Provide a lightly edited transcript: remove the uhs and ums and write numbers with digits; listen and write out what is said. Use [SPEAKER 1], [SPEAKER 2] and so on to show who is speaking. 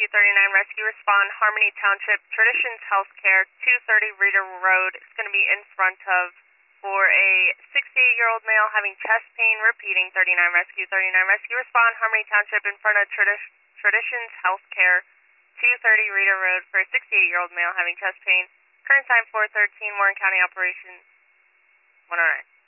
[SPEAKER 1] 39 Rescue, respond Harmony Township, Traditions Healthcare, 230 Reader Road. It's going to be in front of for a 68-year-old male having chest pain, repeating 39 Rescue, 39 Rescue, respond Harmony Township in front of Traditions Healthcare, 230 Reader Road for a 68-year-old male having chest pain. Current time 4:13, Warren County Operations 109.